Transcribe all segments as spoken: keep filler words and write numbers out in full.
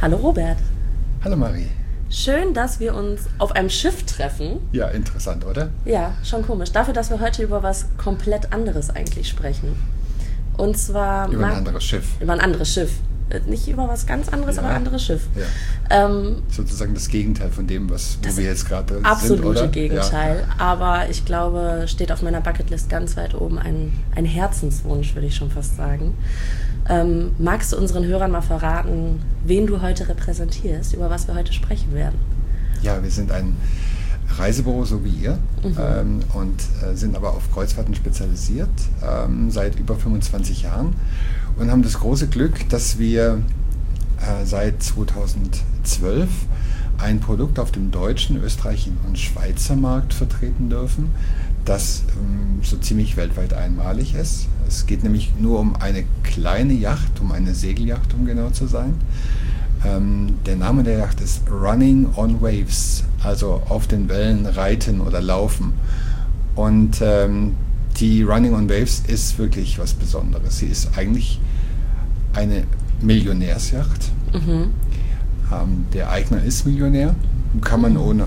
Hallo Robert. Hallo Marie. Schön, dass wir uns auf einem Schiff treffen. Ja, interessant, oder? Ja, schon komisch. Dafür, dass wir heute über was komplett anderes eigentlich sprechen. Und zwar... Über ein anderes Schiff. Über ein anderes Schiff. Nicht über was ganz anderes, ja. aber ein anderes Schiff. Ja. Ähm, Sozusagen das Gegenteil von dem, was, wo wir jetzt gerade sind, absolute oder? Gegenteil. Ja. Aber ich glaube, steht auf meiner Bucketlist ganz weit oben ein, ein Herzenswunsch, würde ich schon fast sagen. Ähm, magst du unseren Hörern mal verraten, wen du heute repräsentierst, über was wir heute sprechen werden? Ja, wir sind ein Reisebüro, so wie ihr, mhm. ähm, und äh, sind aber auf Kreuzfahrten spezialisiert, ähm, seit über fünfundzwanzig Jahren und haben das große Glück, dass wir äh, seit zweitausendzwölf ein Produkt auf dem deutschen, österreichischen und Schweizer Markt vertreten dürfen, das ähm, so ziemlich weltweit einmalig ist. Es geht nämlich nur um eine kleine Yacht, um eine Segelyacht, um genau zu sein. Ähm, der Name der Yacht ist Running on Waves, also auf den Wellen reiten oder laufen. Und ähm, die Running on Waves ist wirklich was Besonderes. Sie ist eigentlich eine Millionärsyacht. Mhm. Ähm, der Eigner ist Millionär, kann man ohne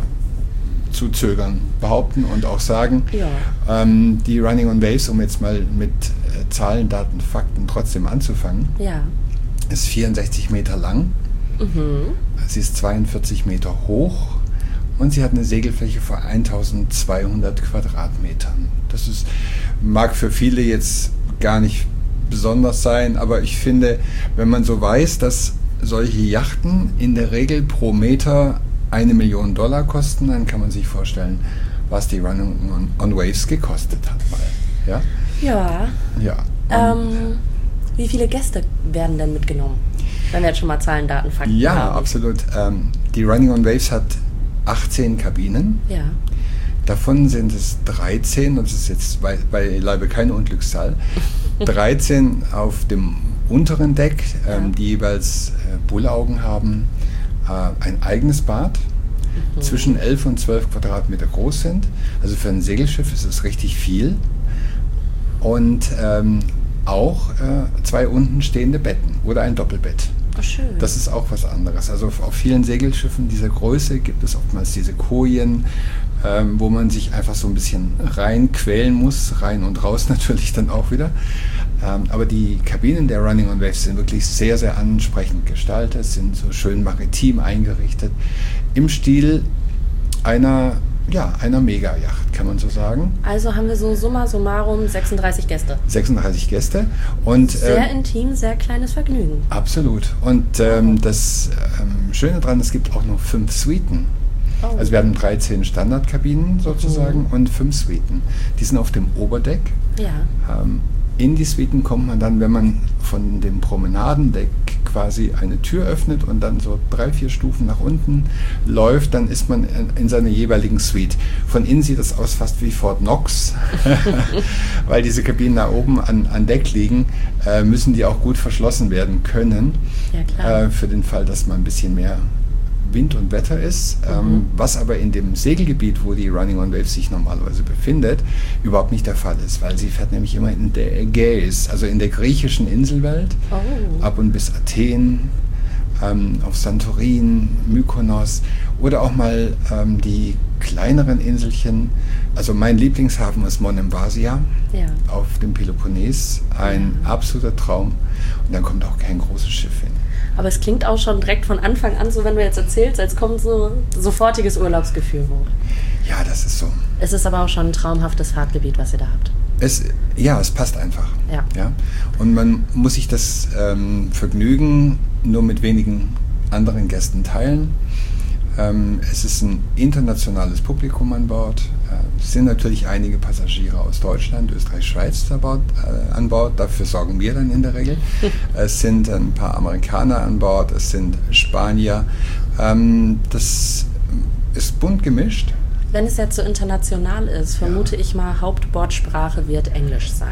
zu zögern behaupten und auch sagen. Ja. Ähm, die Running on Waves, um jetzt mal mit äh, Zahlen, Daten, Fakten trotzdem anzufangen, ja. ist vierundsechzig Meter lang. Mhm. Sie ist zweiundvierzig Meter hoch und sie hat eine Segelfläche von eintausendzweihundert Quadratmetern. Das ist, mag für viele jetzt gar nicht besonders sein, aber ich finde, wenn man so weiß, dass solche Yachten in der Regel pro Meter eine Million Dollar kosten, dann kann man sich vorstellen, was die Running on, on Waves gekostet hat. Mal. Ja. Ja. ja. Ähm, wie viele Gäste werden denn mitgenommen? Wenn wir jetzt schon mal Zahlen, Daten, Fakten ja, haben. Ja, absolut. Ähm, die Running on Waves hat achtzehn Kabinen. Ja. Davon sind es dreizehn, und das ist jetzt bei, beileibe keine Unglückszahl, dreizehn auf dem unteren Deck, ähm, ja. die jeweils äh, Bullaugen haben, äh, ein eigenes Bad, mhm. zwischen elf und zwölf Quadratmeter groß sind. Also für ein Segelschiff ist es richtig viel. Und ähm, auch äh, zwei unten stehende Betten oder ein Doppelbett. Oh, schön. Das ist auch was anderes. Also auf, auf vielen Segelschiffen dieser Größe gibt es oftmals diese Kojen, ähm, wo man sich einfach so ein bisschen reinquälen muss, rein und raus natürlich dann auch wieder. Ähm, aber die Kabinen der Running on Waves sind wirklich sehr, sehr ansprechend gestaltet, sind so schön maritim eingerichtet, im Stil einer Ja, einer Mega-Yacht, kann man so sagen. Also haben wir so summa summarum sechsunddreißig Gäste. sechsunddreißig Gäste. Und, sehr ähm, intim, sehr kleines Vergnügen. Absolut. Und ähm, oh. das ähm, Schöne daran, es gibt auch noch fünf Suiten. Oh. Also wir haben dreizehn Standardkabinen sozusagen mhm. und fünf Suiten. Die sind auf dem Oberdeck. Ja. Ähm, in die Suiten kommt man dann, wenn man von dem Promenadendeck quasi eine Tür öffnet und dann so drei, vier Stufen nach unten läuft, dann ist man in, in seiner jeweiligen Suite. Von innen sieht das aus fast wie Fort Knox, weil diese Kabinen da oben an, an Deck liegen, äh, müssen die auch gut verschlossen werden können. Ja, klar. Äh, für den Fall, dass mal ein bisschen mehr Wind und Wetter ist, mhm. ähm, was aber in dem Segelgebiet, wo die Running on Waves sich normalerweise befindet, überhaupt nicht der Fall ist, weil sie fährt nämlich immer in der Ägäis, also in der griechischen Inselwelt, oh. ab und bis Athen, ähm, auf Santorin, Mykonos oder auch mal ähm, die kleineren Inselchen. Also mein Lieblingshafen ist Monemvasia ja. auf dem Peloponnes, ein ja. absoluter Traum, und dann kommt auch kein großes Schiff hin. Aber es klingt auch schon direkt von Anfang an so, wenn du jetzt erzählst, als kommt so sofortiges Urlaubsgefühl hoch. Ja, das ist so. Es ist aber auch schon ein traumhaftes Fahrtgebiet, was ihr da habt. Es, ja, es passt einfach. Ja. Ja? Und man muss sich das ähm, Vergnügen nur mit wenigen anderen Gästen teilen. Ähm, es ist ein internationales Publikum an Bord. Äh, es sind natürlich einige Passagiere aus Deutschland, Österreich, Schweiz an Bord, äh, an Bord. Dafür sorgen wir dann in der Regel. Es sind ein paar Amerikaner an Bord, es sind Spanier. Ähm, das ist bunt gemischt. Wenn es jetzt so international ist, vermute ja. ich mal, Hauptbordsprache wird Englisch sein.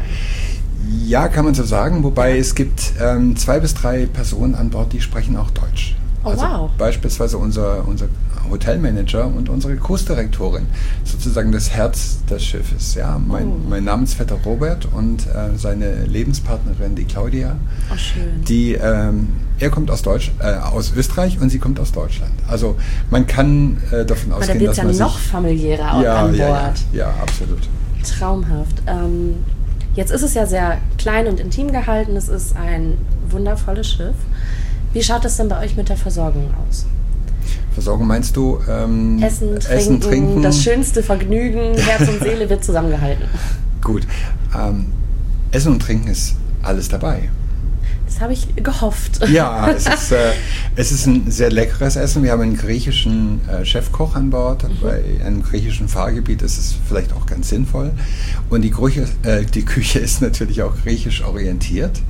Ja, kann man so sagen, wobei ja. es gibt ähm, zwei bis drei Personen an Bord, die sprechen auch Deutsch. Oh, also wow. Beispielsweise unser, unser Hotelmanager und unsere Kursdirektorin, sozusagen das Herz des Schiffes. Ja? Mein, oh. mein Namensvetter Robert und äh, seine Lebenspartnerin, die Claudia, oh, schön. die ähm, er kommt aus Deutsch, äh, aus Österreich und sie kommt aus Deutschland. Also man kann äh, davon Aber ausgehen, da dass ja man sich... noch familiärer ja, an Bord. Ja, ja, ja, absolut. Traumhaft. Ähm, jetzt ist es ja sehr klein und intim gehalten. Es ist ein wundervolles Schiff. Wie schaut es denn bei euch mit der Versorgung aus? Versorgung meinst du? Ähm, Essen, trinken, Essen, trinken, das schönste Vergnügen, Herz und Seele wird zusammengehalten. Gut. Ähm, Essen und Trinken ist alles dabei. Das habe ich gehofft. Ja, es ist, äh, es ist ein sehr leckeres Essen. Wir haben einen griechischen äh, Chefkoch an Bord. Mhm. Bei einem griechischen Fahrgebiet ist es vielleicht auch ganz sinnvoll. Und die, Grüche, äh, die Küche ist natürlich auch griechisch orientiert.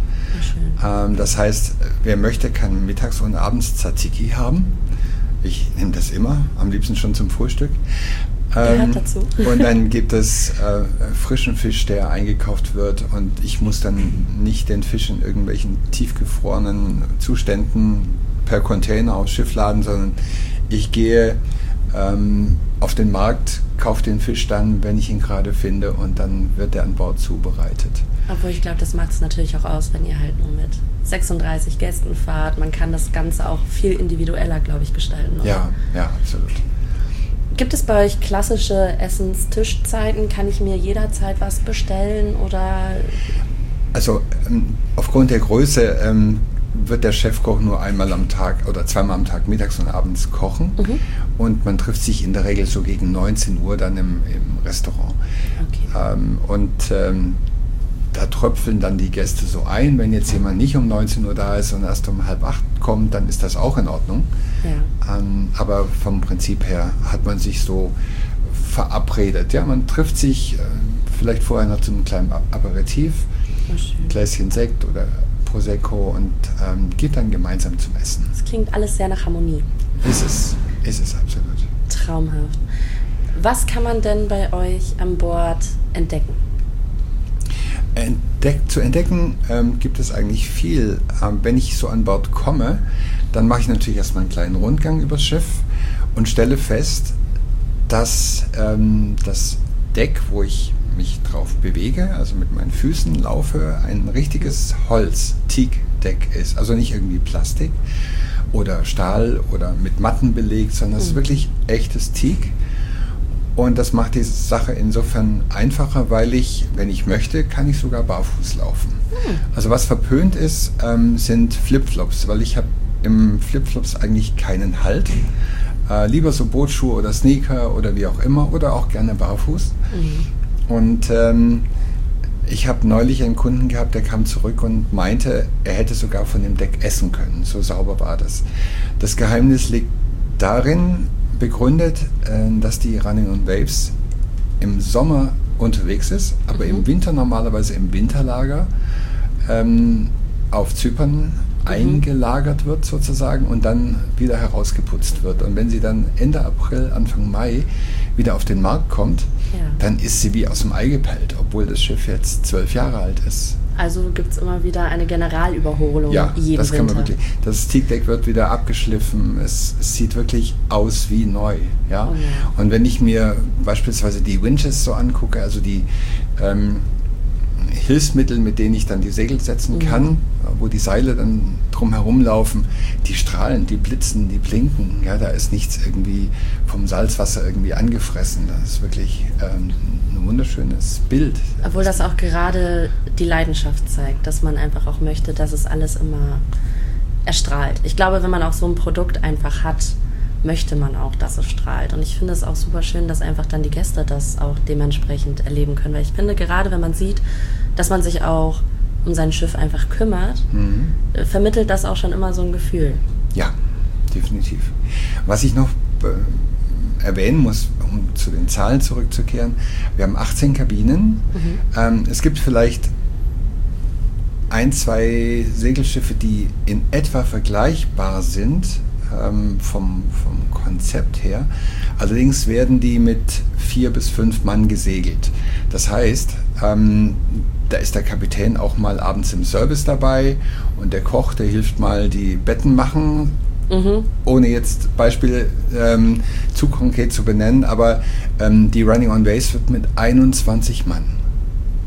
Ähm, das heißt, wer möchte, kann mittags und abends Tzatziki haben. Ich nehme das immer, am liebsten schon zum Frühstück. Gehört dazu. Und dann gibt es äh, frischen Fisch, der eingekauft wird, und ich muss dann nicht den Fisch in irgendwelchen tiefgefrorenen Zuständen per Container aufs Schiff laden, sondern ich gehe ähm, auf den Markt, kaufe den Fisch dann, wenn ich ihn gerade finde, und dann wird er an Bord zubereitet. Obwohl ich glaube, das macht es natürlich auch aus, wenn ihr halt nur mit sechsunddreißig Gästen fahrt. Man kann das Ganze auch viel individueller, glaube ich, gestalten. Oder? Ja, ja, absolut. Gibt es bei euch klassische Essenstischzeiten? Kann ich mir jederzeit was bestellen oder? Also ähm, aufgrund der Größe ähm, wird der Chefkoch nur einmal am Tag oder zweimal am Tag mittags und abends kochen. Mhm. Und man trifft sich in der Regel so gegen neunzehn Uhr dann im, im Restaurant. Okay. Ähm, und ähm, da tröpfeln dann die Gäste so ein. Wenn jetzt jemand nicht um neunzehn Uhr da ist und erst um halb acht kommt, dann ist das auch in Ordnung. Ja. Ähm, aber vom Prinzip her hat man sich so verabredet. Ja, man trifft sich äh, vielleicht vorher noch zu einem kleinen Aperitif, ein Gläschen Sekt oder Prosecco, und ähm, geht dann gemeinsam zum Essen. Das klingt alles sehr nach Harmonie. Ist es, ist es absolut. Traumhaft. Was kann man denn bei euch an Bord entdecken? Entdeck, zu entdecken ähm, gibt es eigentlich viel. Ähm, wenn ich so an Bord komme, dann mache ich natürlich erstmal einen kleinen Rundgang übers Schiff und stelle fest, dass ähm, das Deck, wo ich mich drauf bewege, also mit meinen Füßen laufe, ein richtiges Holz-Teak-Deck ist. Also nicht irgendwie Plastik oder Stahl oder mit Matten belegt, sondern es ist wirklich echtes Teak. Und das macht die Sache insofern einfacher, weil ich, wenn ich möchte, kann ich sogar barfuß laufen. Hm. Also was verpönt ist, ähm, sind Flipflops, weil ich habe im Flipflops eigentlich keinen Halt. Äh, lieber so Bootsschuhe oder Sneaker oder wie auch immer, oder auch gerne barfuß. Mhm. Und ähm, ich habe neulich einen Kunden gehabt, der kam zurück und meinte, er hätte sogar von dem Deck essen können. So sauber war das. Das Geheimnis liegt darin, begründet, äh, dass die Running on Waves im Sommer unterwegs ist, aber mhm. im Winter normalerweise im Winterlager ähm, auf Zypern mhm. eingelagert wird sozusagen und dann wieder herausgeputzt wird. Und wenn sie dann Ende April, Anfang Mai wieder auf den Markt kommt, ja. dann ist sie wie aus dem Ei gepellt, obwohl das Schiff jetzt zwölf Jahre alt ist. Also gibt es immer wieder eine Generalüberholung ja, jeden das kann Winter. Man wirklich. Das Teakdeck wird wieder abgeschliffen. Es, es sieht wirklich aus wie neu. Ja? Oh ja. Und wenn ich mir beispielsweise die Winches so angucke, also die ähm, Hilfsmittel, mit denen ich dann die Segel setzen mhm. kann, wo die Seile dann drum herum laufen, die strahlen, die blitzen, die blinken. Ja, da ist nichts irgendwie vom Salzwasser irgendwie angefressen. Das ist wirklich ähm, ein wunderschönes Bild. Obwohl das auch gerade die Leidenschaft zeigt, dass man einfach auch möchte, dass es alles immer erstrahlt. Ich glaube, wenn man auch so ein Produkt einfach hat, möchte man auch, dass es strahlt. Und ich finde es auch super schön, dass einfach dann die Gäste das auch dementsprechend erleben können. Weil ich finde, gerade wenn man sieht, dass man sich auch um sein Schiff einfach kümmert, mhm. vermittelt das auch schon immer so ein Gefühl. Ja, definitiv. Was ich noch äh, erwähnen muss, um zu den Zahlen zurückzukehren, wir haben achtzehn Kabinen. Mhm. Ähm, es gibt vielleicht ein, zwei Segelschiffe, die in etwa vergleichbar sind, ähm, vom, vom Konzept her. Allerdings werden die mit vier bis fünf Mann gesegelt. Das heißt, ähm, da ist der Kapitän auch mal abends im Service dabei und der Koch, der hilft mal die Betten machen, mhm. ohne jetzt Beispiele ähm, zu konkret zu benennen, aber ähm, die Running on Waves wird mit einundzwanzig Mann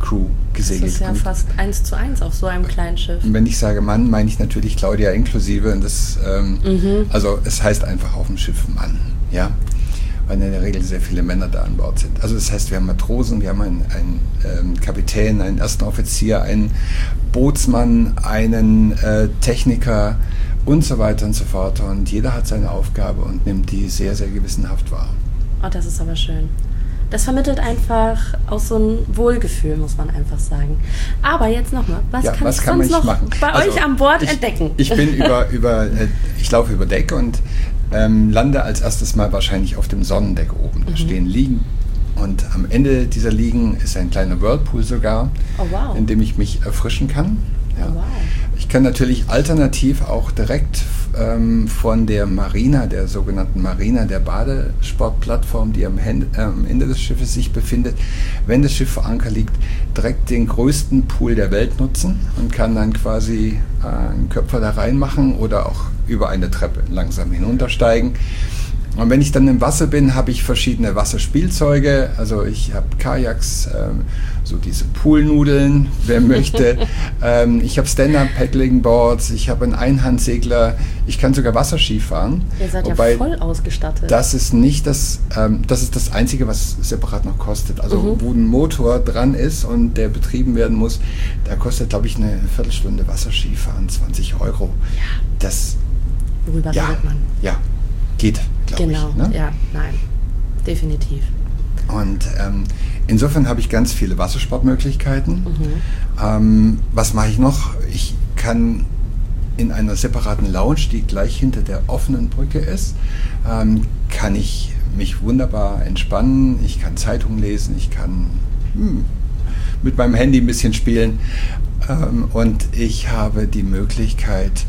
Crew gesegelt. Das ist ja und fast eins zu eins auf so einem kleinen Schiff. Und wenn ich sage Mann, meine ich natürlich Claudia inklusive. Und das, ähm, mhm. Also es heißt einfach auf dem Schiff Mann, ja, weil in der Regel sehr viele Männer da an Bord sind. Also das heißt, wir haben Matrosen, wir haben einen, einen ähm, Kapitän, einen ersten Offizier, einen Bootsmann, einen äh, Techniker und so weiter und so fort. Und jeder hat seine Aufgabe und nimmt die sehr, sehr gewissenhaft wahr. Oh, das ist aber schön. Das vermittelt einfach auch so ein Wohlgefühl, muss man einfach sagen. Aber jetzt nochmal, was ja, kann was ich kann sonst noch machen? bei also, euch an Bord ich, entdecken? Ich bin über, über äh, ich laufe über Deck und ähm, lande als erstes Mal wahrscheinlich auf dem Sonnendeck oben. Da mhm. stehen Liegen und am Ende dieser Liegen ist ein kleiner Whirlpool sogar, oh, wow. in dem ich mich erfrischen kann. Ja. Oh, wow. Ich kann natürlich alternativ auch direkt ähm, von der Marina, der sogenannten Marina, der Badesportplattform, die am ähm, Ende des Schiffes sich befindet, wenn das Schiff vor Anker liegt, direkt den größten Pool der Welt nutzen und kann dann quasi äh, einen Köpfer da reinmachen oder auch über eine Treppe langsam hinuntersteigen. Und wenn ich dann im Wasser bin, habe ich verschiedene Wasserspielzeuge. Also ich habe Kajaks, ähm, so diese Poolnudeln, wer möchte. ähm, ich habe Stand-Up-Paddling-Boards, ich habe einen Einhandsegler. Ich kann sogar Wasserski fahren. Ihr seid Wobei ja voll ausgestattet. Das ist nicht das, ähm, das ist das Einzige, was separat noch kostet. Also mhm. wo ein Motor dran ist und der betrieben werden muss, da kostet, glaube ich, eine Viertelstunde Wasserskifahren zwanzig Euro. Ja. Das, Worüber ja, redet man? Ja, geht. Genau, ich, ne? ja, nein, definitiv. Und ähm, insofern habe ich ganz viele Wassersportmöglichkeiten. Mhm. Ähm, was mache ich noch? Ich kann in einer separaten Lounge, die gleich hinter der offenen Brücke ist, ähm, kann ich mich wunderbar entspannen. Ich kann Zeitung lesen, ich kann hm, mit meinem Handy ein bisschen spielen. Ähm, und ich habe die Möglichkeit,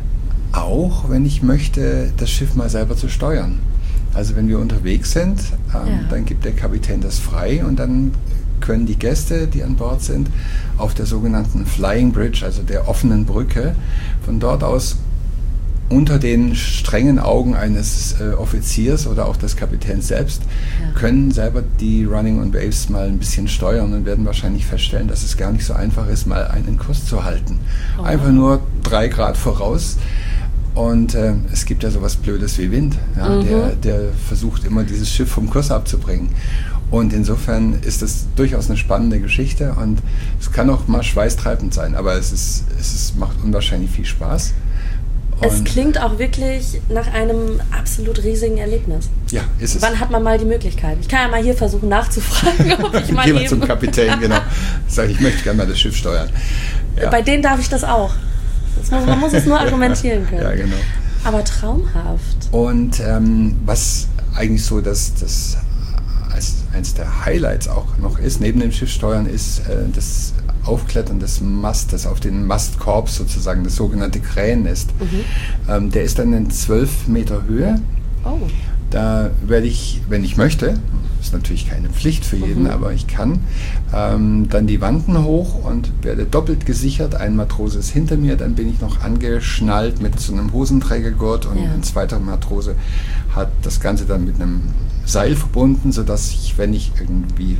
auch, wenn ich möchte, das Schiff mal selber zu steuern. Also wenn wir unterwegs sind, ähm, ja. dann gibt der Kapitän das frei und dann können die Gäste, die an Bord sind, auf der sogenannten Flying Bridge, also der offenen Brücke, von dort aus unter den strengen Augen eines äh, Offiziers oder auch des Kapitäns selbst, ja. können selber die Running on Waves mal ein bisschen steuern und werden wahrscheinlich feststellen, dass es gar nicht so einfach ist, mal einen Kurs zu halten. Oh. Einfach nur drei Grad voraus. Und äh, es gibt ja sowas Blödes wie Wind, ja, mhm. der, der versucht immer dieses Schiff vom Kurs abzubringen. Und insofern ist das durchaus eine spannende Geschichte und es kann auch mal schweißtreibend sein, aber es, ist, es ist, macht unwahrscheinlich viel Spaß. Und es klingt auch wirklich nach einem absolut riesigen Erlebnis. Ja, ist es. Wann hat man mal die Möglichkeit? Ich kann ja mal hier versuchen nachzufragen, ob ich mal Geh mal eben... zum Kapitän, genau. Sag ich, ich möchte gerne mal das Schiff steuern. Ja. Bei denen darf ich das auch. Das muss, man muss es nur argumentieren können. Ja, genau. Aber traumhaft. Und ähm, was eigentlich so das, das als eines der Highlights auch noch ist, neben dem Schiffssteuern, ist äh, das Aufklettern des Mastes auf den Mastkorb sozusagen, das sogenannte Krähennest. Mhm. Ähm, der ist dann in zwölf Meter Höhe. Oh. Da werde ich, wenn ich möchte, ist natürlich keine Pflicht für jeden, mhm. aber ich kann, ähm, dann die Wanten hoch und werde doppelt gesichert. Ein Matrose ist hinter mir, dann bin ich noch angeschnallt mit so einem Hosenträgergurt und ja. ein zweiter Matrose hat das Ganze dann mit einem Seil verbunden, sodass ich, wenn ich irgendwie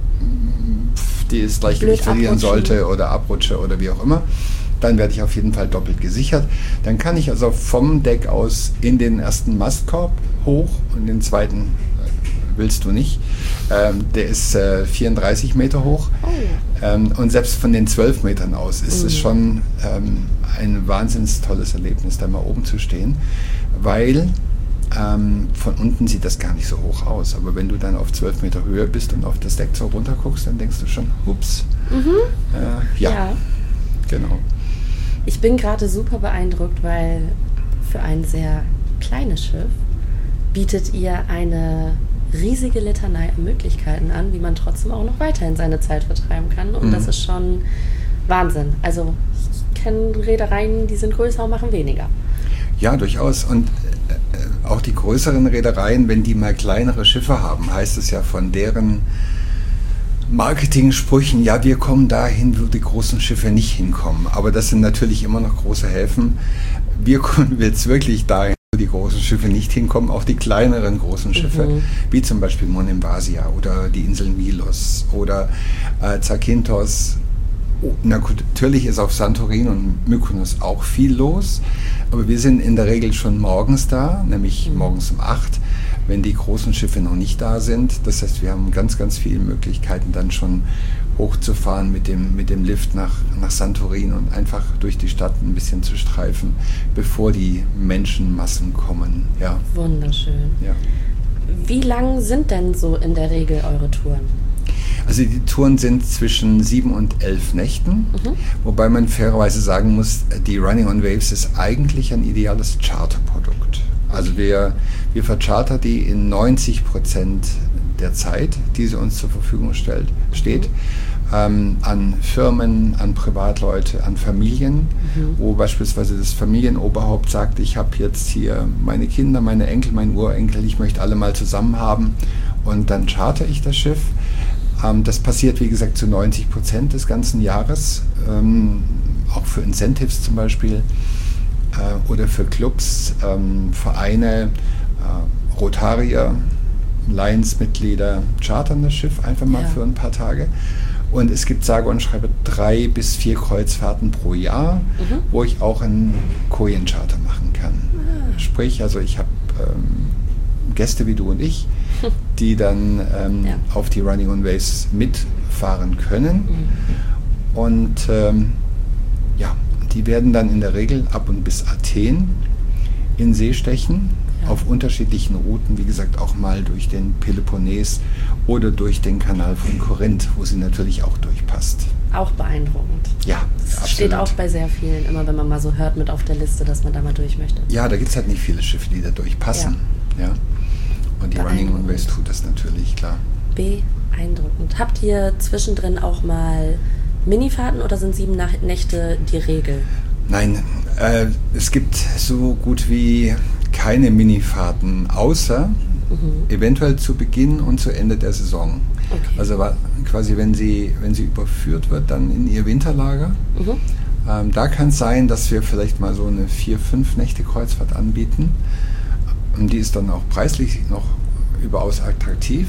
das Gleichgewicht verlieren sollte oder abrutsche oder wie auch immer, dann werde ich auf jeden Fall doppelt gesichert. Dann kann ich also vom Deck aus in den ersten Mastkorb hoch und den zweiten äh, willst du nicht. Ähm, der ist äh, vierunddreißig Meter hoch. Oh. Ähm, und selbst von den zwölf Metern aus ist mhm. es schon ähm, ein wahnsinnig tolles Erlebnis, da mal oben zu stehen, weil ähm, von unten sieht das gar nicht so hoch aus. Aber wenn du dann auf zwölf Meter Höhe bist und auf das Deck so runter guckst, dann denkst du schon, ups. Mhm. Äh, ja. ja, genau. Ich bin gerade super beeindruckt, weil für ein sehr kleines Schiff bietet ihr eine riesige Litanei an Möglichkeiten an, wie man trotzdem auch noch weiterhin seine Zeit vertreiben kann. Und mhm. das ist schon Wahnsinn. Also ich kenne Reedereien, die sind größer und machen weniger. Ja, durchaus. Und äh, auch die größeren Reedereien, wenn die mal kleinere Schiffe haben, heißt es ja von deren Marketing-Sprüchen, ja, wir kommen dahin, wo die großen Schiffe nicht hinkommen. Aber das sind natürlich immer noch große Häfen. Wir kommen jetzt wirklich dahin, wo die großen Schiffe nicht hinkommen, auch die kleineren großen Schiffe, mhm. wie zum Beispiel Monemvasia oder die Insel Milos oder äh, Zakynthos. Oh, na gut, natürlich ist auf Santorin und Mykonos auch viel los, aber wir sind in der Regel schon morgens da, nämlich mhm. morgens um acht, wenn die großen Schiffe noch nicht da sind. Das heißt, wir haben ganz, ganz viele Möglichkeiten, dann schon hochzufahren mit dem, mit dem Lift nach, nach Santorin und einfach durch die Stadt ein bisschen zu streifen, bevor die Menschenmassen kommen. Ja. Wunderschön. Ja. Wie lang sind denn so in der Regel eure Touren? Also die Touren sind zwischen sieben und elf Nächten, mhm. wobei man fairerweise sagen muss, die Running on Waves ist eigentlich ein ideales Charterprodukt. Also wir, wir verchartern die in neunzig Prozent der Zeit, die sie uns zur Verfügung stellt, steht, mhm. ähm, an Firmen, an Privatleute, an Familien, mhm. wo beispielsweise das Familienoberhaupt sagt, ich habe jetzt hier meine Kinder, meine Enkel, mein Urenkel, ich möchte alle mal zusammen haben und dann charter ich das Schiff. Ähm, das passiert, wie gesagt, zu neunzig Prozent des ganzen Jahres, ähm, auch für Incentives zum Beispiel. Oder für Clubs, ähm, Vereine, äh, Rotarier, Lions-Mitglieder chartern das Schiff einfach mal ja. für ein paar Tage. Und es gibt sage und schreibe drei bis vier Kreuzfahrten pro Jahr, mhm. wo ich auch einen Kojen-Charter machen kann. Ah. Sprich, also ich habe ähm, Gäste wie du und ich, die dann ähm, ja. auf die Running on Waves mitfahren können. Mhm. Und ähm, ja, die werden dann in der Regel ab und bis Athen in See stechen, ja. auf unterschiedlichen Routen, wie gesagt auch mal durch den Peloponnes oder durch den Kanal von Korinth, wo sie natürlich auch durchpasst. Auch beeindruckend. Ja, das absolut. Steht auch bei sehr vielen, immer wenn man mal so hört mit auf der Liste, dass man da mal durch möchte. Ja, da gibt es halt nicht viele Schiffe, die da durchpassen. Ja. Ja. Und die Running on Waves tut das natürlich, klar. Beeindruckend. Habt ihr zwischendrin auch mal Minifahrten oder sind sieben Nächte die Regel? Nein, äh, es gibt so gut wie keine Minifahrten, außer mhm. eventuell zu Beginn und zu Ende der Saison. Okay. Also quasi, wenn sie, wenn sie überführt wird, dann in ihr Winterlager. Mhm. Ähm, da kann es sein, dass wir vielleicht mal so eine vier, fünf Nächte Kreuzfahrt anbieten. Und die ist dann auch preislich noch überaus attraktiv.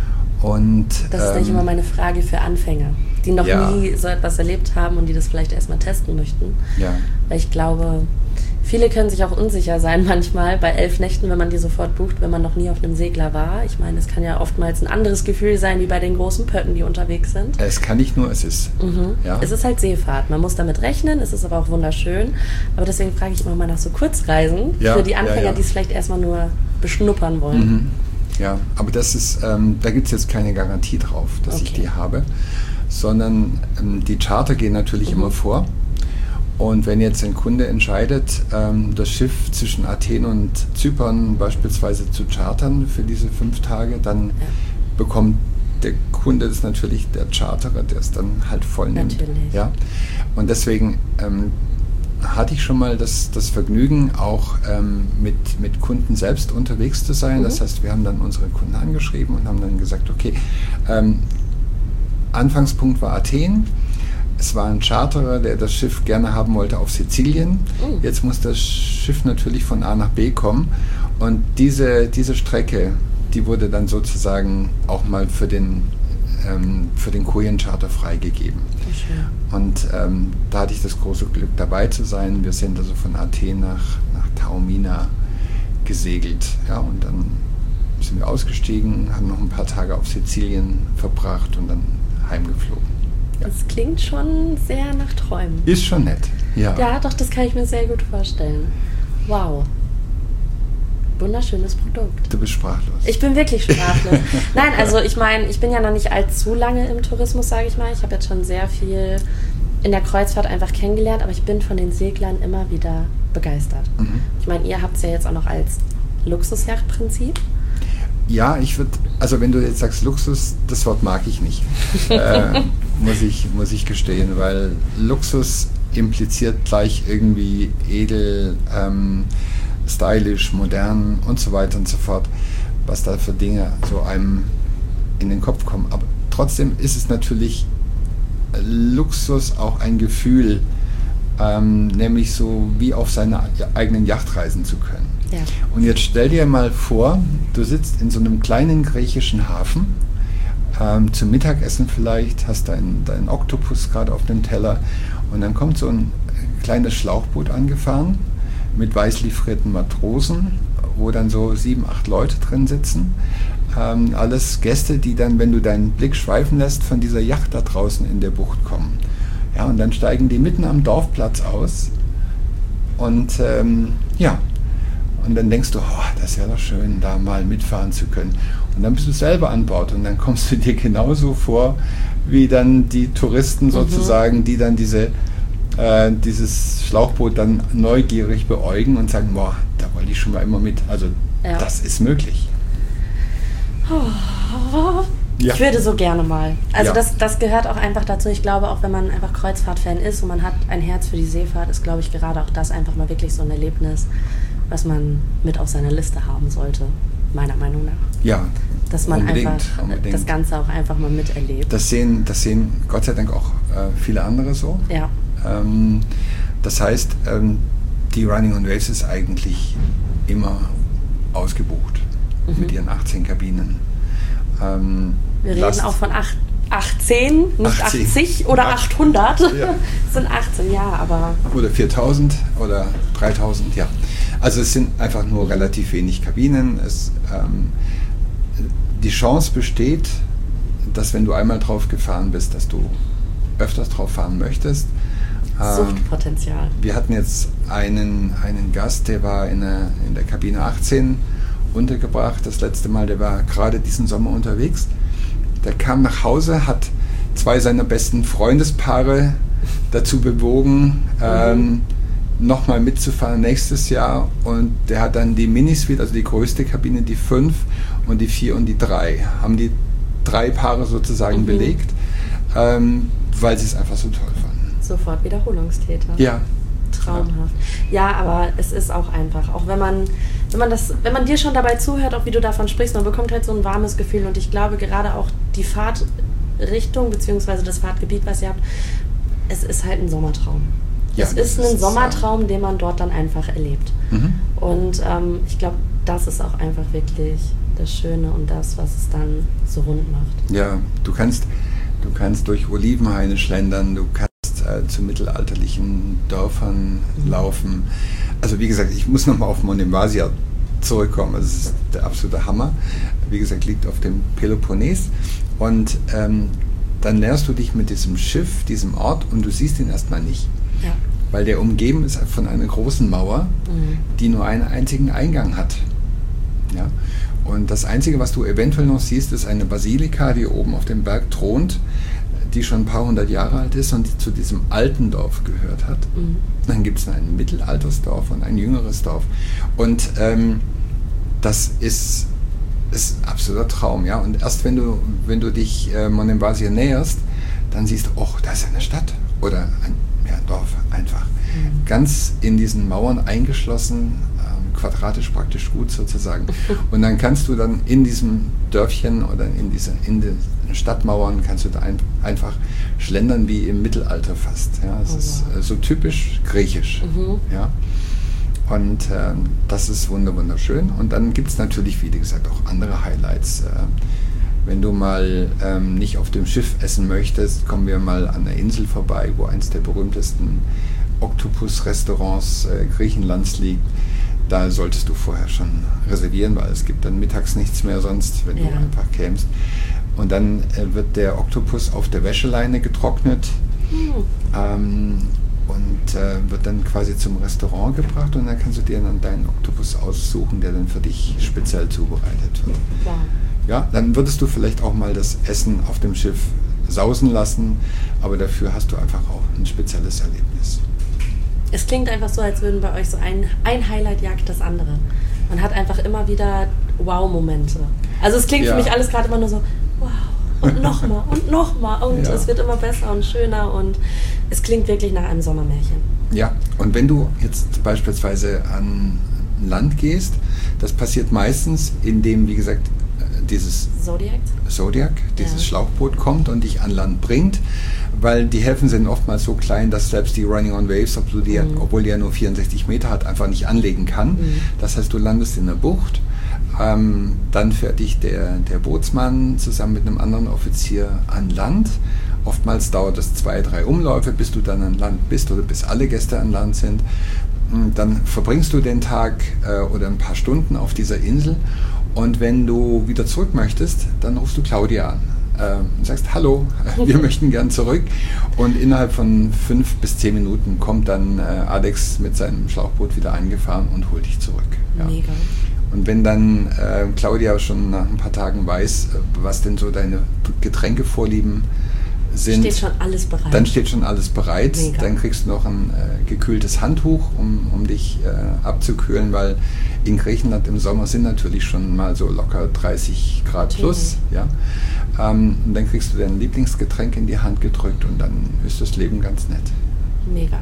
Und, das ist ähm, nicht immer meine Frage für Anfänger, die noch ja. nie so etwas erlebt haben und die das vielleicht erstmal testen möchten. Ja. Weil ich glaube, viele können sich auch unsicher sein manchmal bei elf Nächten, wenn man die sofort bucht, wenn man noch nie auf einem Segler war. Ich meine, es kann ja oftmals ein anderes Gefühl sein, wie bei den großen Pötten, die unterwegs sind. Es kann nicht nur, es ist. Mhm. Ja. Es ist halt Seefahrt. Man muss damit rechnen, es ist aber auch wunderschön. Aber deswegen frage ich immer mal nach so Kurzreisen ja, für die Anfänger, ja, ja. die es vielleicht erstmal nur beschnuppern wollen. Mhm. Ja, aber das ist, ähm, da gibt es jetzt keine Garantie drauf, dass okay. ich die habe, sondern ähm, die Charter gehen natürlich mhm. immer vor. Und wenn jetzt ein Kunde entscheidet, ähm, das Schiff zwischen Athen und Zypern beispielsweise zu chartern für diese fünf Tage, dann ja. bekommt der Kunde das natürlich, der Charterer, der es dann halt voll nimmt. Natürlich. Ja? Und deswegen ähm, hatte ich schon mal das, das Vergnügen, auch ähm, mit, mit Kunden selbst unterwegs zu sein. Mhm. Das heißt, wir haben dann unsere Kunden angeschrieben und haben dann gesagt, okay, ähm, Anfangspunkt war Athen. Es war ein Charterer, der das Schiff gerne haben wollte auf Sizilien. Mhm. Jetzt muss das Schiff natürlich von A nach B kommen. Und diese, diese Strecke, die wurde dann sozusagen auch mal für den ähm, für den Kojen-Charter freigegeben. Und ähm, da hatte ich das große Glück, dabei zu sein. Wir sind also von Athen nach, nach Taormina gesegelt. Ja, und dann sind wir ausgestiegen, haben noch ein paar Tage auf Sizilien verbracht und dann heimgeflogen. Ja. Das klingt schon sehr nach Träumen. Ist schon nett, ja. Ja, doch, das kann ich mir sehr gut vorstellen. Wow. Wunderschönes Produkt. Du bist sprachlos. Ich bin wirklich sprachlos. Nein, also ich meine, ich bin ja noch nicht allzu lange im Tourismus, sage ich mal. Ich habe jetzt schon sehr viel in der Kreuzfahrt einfach kennengelernt, aber ich bin von den Seglern immer wieder begeistert. Mhm. Ich meine, ihr habt es ja jetzt auch noch als Luxusjachtprinzip. Ja, ich würde, also wenn du jetzt sagst Luxus, das Wort mag ich nicht, äh, muss ich, muss ich gestehen, weil Luxus impliziert gleich irgendwie edel, ähm, stylisch, modern und so weiter und so fort, was da für Dinge so einem in den Kopf kommen. Aber trotzdem ist es natürlich Luxus auch ein Gefühl, ähm, nämlich so wie auf seine eigenen Yacht reisen zu können. Ja. Und jetzt stell dir mal vor, du sitzt in so einem kleinen griechischen Hafen, ähm, zum Mittagessen vielleicht, hast deinen dein Oktopus gerade auf dem Teller und dann kommt so ein kleines Schlauchboot angefahren mit weiß livrierten Matrosen, wo dann so sieben, acht Leute drin sitzen. Ähm, alles Gäste, die dann, wenn du deinen Blick schweifen lässt, von dieser Yacht da draußen in der Bucht kommen. Ja, und dann steigen die mitten am Dorfplatz aus und ähm, ja, und dann denkst du, oh, das ist ja doch schön, da mal mitfahren zu können. Und dann bist du selber an Bord und dann kommst du dir genauso vor, wie dann die Touristen sozusagen, mhm. die dann diese, äh, dieses Schlauchboot dann neugierig beäugen und sagen, boah, da wollte ich schon mal immer mit. Also ja. Das ist möglich. Oh, ja. Ich würde so gerne mal. Also ja. das, das gehört auch einfach dazu. Ich glaube, auch wenn man einfach Kreuzfahrtfan ist und man hat ein Herz für die Seefahrt, ist, glaube ich, gerade auch das einfach mal wirklich so ein Erlebnis, was man mit auf seiner Liste haben sollte, meiner Meinung nach. Ja, dass man unbedingt, einfach unbedingt. Das Ganze auch einfach mal miterlebt. Das sehen, das sehen Gott sei Dank auch äh, viele andere so. Ja. Ähm, das heißt, ähm, die Running on Waves ist eigentlich immer ausgebucht mhm. mit ihren achtzehn Kabinen. Ähm, Wir reden Last, auch von acht, achtzehn, nicht achtzig, achtzig oder Ach, achthundert. Ja. Es sind achtzehn, ja, aber... Oder viertausend oder dreitausend, ja. Also es sind einfach nur relativ wenig Kabinen. Es, ähm, die Chance besteht, dass wenn du einmal drauf gefahren bist, dass du öfters drauf fahren möchtest. Suchtpotenzial. Ähm, wir hatten jetzt einen, einen Gast, der war in der, in der Kabine achtzehn untergebracht. Das letzte Mal, der war gerade diesen Sommer unterwegs. Der kam nach Hause, hat zwei seiner besten Freundespaare dazu bewogen, mhm. ähm, nochmal mitzufahren nächstes Jahr. Und der hat dann die Minisuite, also die größte Kabine, die fünf und die vier und die drei, haben die drei Paare sozusagen mhm. belegt, ähm, weil sie es einfach so toll fanden. Sofort Wiederholungstäter. Ja. Traumhaft. Ja, aber es ist auch einfach, auch wenn man, wenn man das, wenn man dir schon dabei zuhört, auch wie du davon sprichst, man bekommt halt so ein warmes Gefühl und ich glaube gerade auch die Fahrtrichtung bzw. das Fahrtgebiet, was ihr habt, es ist halt ein Sommertraum. Ja, es ist ein Sommertraum, den man dort dann einfach erlebt. Mhm. Und ähm, ich glaube, das ist auch einfach wirklich das Schöne und das, was es dann so rund macht. Ja, du kannst, du kannst durch Olivenhaine schlendern, du kannst zu mittelalterlichen Dörfern mhm. laufen. Also wie gesagt, ich muss nochmal auf Monemvasia zurückkommen. Also es ist der absolute Hammer. Wie gesagt, liegt auf dem Peloponnes. Und ähm, dann näherst du dich mit diesem Schiff, diesem Ort, und du siehst ihn erstmal nicht. Ja. Weil der umgeben ist von einer großen Mauer, mhm. die nur einen einzigen Eingang hat. Ja? Und das Einzige, was du eventuell noch siehst, ist eine Basilika, die oben auf dem Berg thront, die schon ein paar hundert Jahre alt ist und die zu diesem alten Dorf gehört hat. Mhm. Dann gibt es ein Mittelaltersdorf und ein jüngeres Dorf. Und ähm, das ist, ist ein absoluter Traum. Ja? Und erst wenn du, wenn du dich äh, Monemvasia näherst, dann siehst du, oh, da ist eine Stadt oder ein ja, Dorf einfach. Mhm. Ganz in diesen Mauern eingeschlossen, ähm, quadratisch praktisch gut sozusagen. Und dann kannst du dann in diesem Dörfchen oder in diese in den Stadtmauern kannst du da ein, einfach schlendern wie im Mittelalter fast. Ja, es oh, ist wow. so typisch griechisch. Mhm. Ja. Und ähm, das ist wunderschön. Und dann gibt es natürlich, wie gesagt, auch andere Highlights. Äh, wenn du mal ähm, nicht auf dem Schiff essen möchtest, kommen wir mal an der Insel vorbei, wo eins der berühmtesten Oktopus-Restaurants äh, Griechenlands liegt. Da solltest du vorher schon reservieren, weil es gibt dann mittags nichts mehr sonst, wenn ja. du einfach kämst. Und dann äh, wird der Oktopus auf der Wäscheleine getrocknet mhm. ähm, und äh, wird dann quasi zum Restaurant gebracht und dann kannst du dir dann deinen Oktopus aussuchen, der dann für dich speziell zubereitet wird. Wow. Ja, dann würdest du vielleicht auch mal das Essen auf dem Schiff sausen lassen, aber dafür hast du einfach auch ein spezielles Erlebnis. Es klingt einfach so, als würden bei euch so ein, ein Highlight jagt das andere. Man hat einfach immer wieder Wow-Momente. Also es klingt ja. für mich alles gerade immer nur so, wow, und nochmal und nochmal und ja. es wird immer besser und schöner und es klingt wirklich nach einem Sommermärchen. Ja, und wenn du jetzt beispielsweise an Land gehst, das passiert meistens, indem, wie gesagt, dieses Zodiac, Zodiac dieses ja. Schlauchboot kommt und dich an Land bringt, weil die Häfen sind oftmals so klein, dass selbst die Running on Waves, obwohl die, mhm. obwohl die ja nur vierundsechzig Meter hat, einfach nicht anlegen kann. Mhm. Das heißt, du landest in der Bucht, ähm, dann fährt dich der, der Bootsmann zusammen mit einem anderen Offizier an Land. Oftmals dauert es zwei, drei Umläufe, bis du dann an Land bist oder bis alle Gäste an Land sind. Dann verbringst du den Tag äh, oder ein paar Stunden auf dieser Insel und wenn du wieder zurück möchtest, dann rufst du Claudia an äh, und sagst, hallo, wir möchten gern zurück, und innerhalb von fünf bis zehn Minuten kommt dann äh, Alex mit seinem Schlauchboot wieder eingefahren und holt dich zurück. Ja. Mega. Und wenn dann äh, Claudia schon nach ein paar Tagen weiß, äh, was denn so deine Getränkevorlieben sind, steht schon alles bereit. Dann steht schon alles bereit. Mega. Dann kriegst du noch ein äh, gekühltes Handtuch, um, um dich äh, abzukühlen, weil in Griechenland im Sommer sind natürlich schon mal so locker dreißig Grad plus. Ja. Ähm, und dann kriegst du dein Lieblingsgetränk in die Hand gedrückt und dann ist das Leben ganz nett. Mega.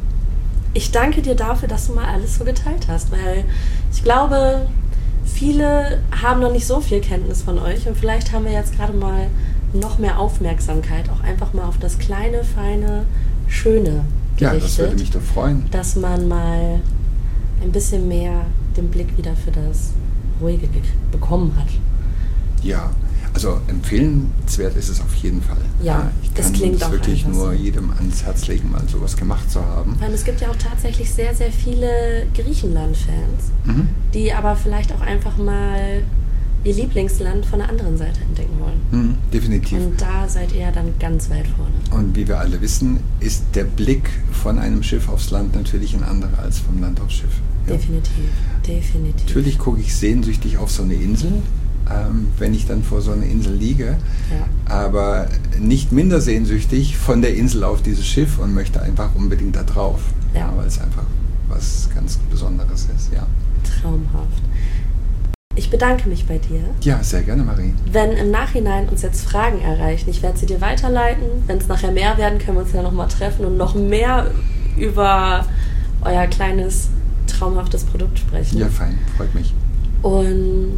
Ich danke dir dafür, dass du mal alles so geteilt hast, weil ich glaube, viele haben noch nicht so viel Kenntnis von euch und vielleicht haben wir jetzt gerade mal noch mehr Aufmerksamkeit auch einfach mal auf das kleine, feine, schöne gerichtet. Ja, das würde mich doch freuen. Dass man mal ein bisschen mehr den Blick wieder für das Ruhige bekommen hat. Ja, also empfehlenswert ist es auf jeden Fall. Ja, ich das kann klingt das auch wirklich einfach nur so. jedem ans Herz legen, mal sowas gemacht zu haben. Weil es gibt ja auch tatsächlich sehr, sehr viele Griechenland-Fans, Mhm. die aber vielleicht auch einfach mal ihr Lieblingsland von der anderen Seite entdecken wollen. Mhm, definitiv. Und da seid ihr dann ganz weit vorne. Und wie wir alle wissen, ist der Blick von einem Schiff aufs Land natürlich ein anderer als vom Land aufs Schiff. Ja. Definitiv, definitiv. Natürlich gucke ich sehnsüchtig auf so eine Insel, ähm, wenn ich dann vor so einer Insel liege, Ja. aber nicht minder sehnsüchtig von der Insel auf dieses Schiff und möchte einfach unbedingt da drauf, Ja. ja, weil es einfach was ganz Besonderes ist. Ja. Traumhaft. Ich bedanke mich bei dir. Ja, sehr gerne, Marie. Wenn im Nachhinein uns jetzt Fragen erreichen, ich werde sie dir weiterleiten. Wenn es nachher mehr werden, können wir uns ja nochmal treffen und noch mehr über euer kleines, traumhaftes Produkt sprechen. Ja, fein, freut mich. Und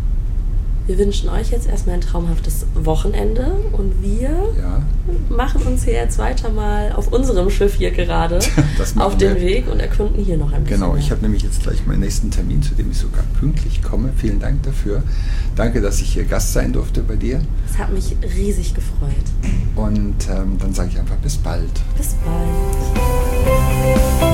wir wünschen euch jetzt erstmal ein traumhaftes Wochenende und wir Ja. machen uns hier jetzt weiter mal auf unserem Schiff hier gerade Das machen auf den wir. Weg und erkunden hier noch ein bisschen. Genau, ich mehr. habe nämlich jetzt gleich meinen nächsten Termin, zu dem ich sogar pünktlich komme. Vielen Dank dafür. Danke, dass ich hier Gast sein durfte bei dir. Es hat mich riesig gefreut. Und ähm, dann sage ich einfach bis bald. Bis bald.